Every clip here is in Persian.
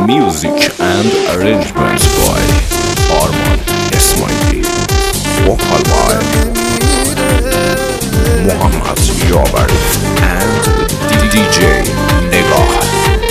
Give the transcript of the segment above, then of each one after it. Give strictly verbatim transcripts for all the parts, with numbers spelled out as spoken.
Music and arrangements by Arman Esmaili. Vocal by Muhammad Yabari and D J Negah.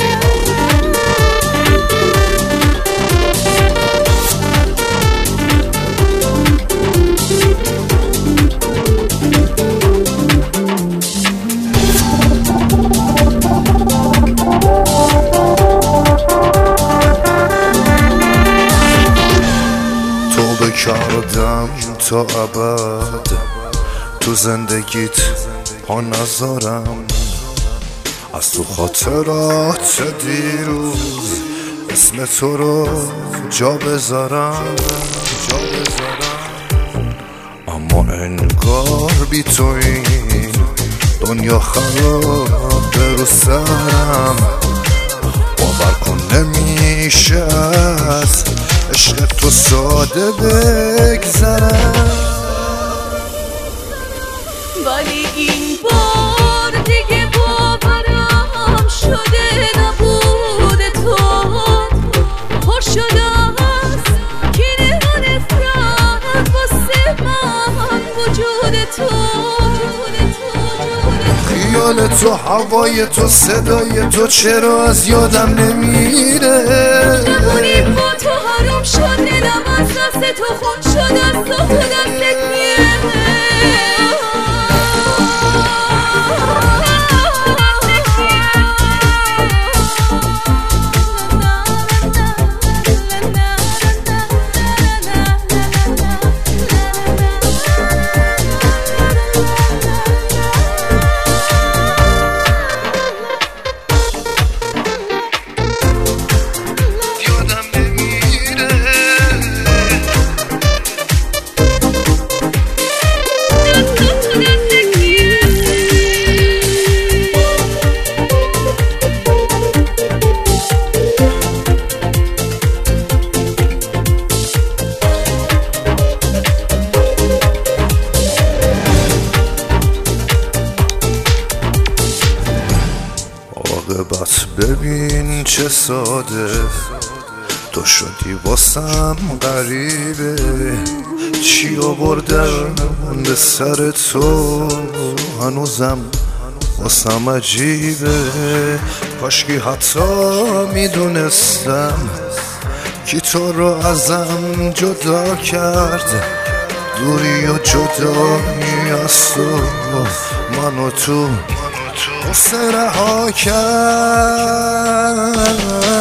کردم تا ابد تو زندگیت پا نذارم، از تو خاطرات دیروز اسم تو رو جا بذارم جا بذارم اما انگار بی تو این دنیا خراب رو سرم. باور کن نمیشه از عشق تو ساده بگذرم، ولی این بار دیگه باورم شده نبود تو پر شده است کینه و نفرت واسه من وجود تو. خیال تو، هوای تو، صدای تو چرا از یادم نمیره؟ نمونیم با تو حرام شد دلم، از دست تو خون شد، از تو تو دستت میره. عاقبت ببین چه ساده، تو شدی واسم غریبه. چی آوردم به سر تو هنوزم واسم عجیبه. کاشکی حتی میدونستم کی تو رو ازم جدا کرد، دوری و جدایی از تو منو تو قصه رها کرد.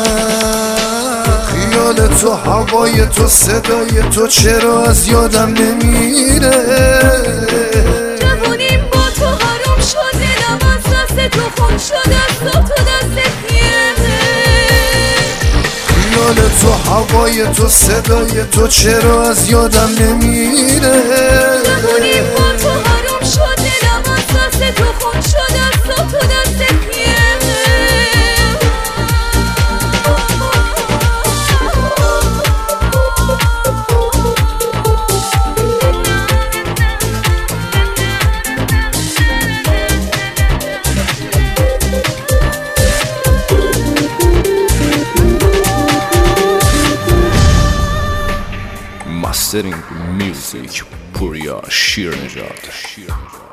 خیال تو، هوای تو، صدای تو چرا از یادم نمیره؟ جوونیم با تو حرام شد دلم، از دست تو خون شد، از تو تو دستت میره. خیال تو، هوای تو، صدای تو چرا از یادم نمیره؟ جوونیم با تو حرام شد دلم، از دست تو خون شد، از تو تو دستت میره. Mastering Music Purya Shirnejad.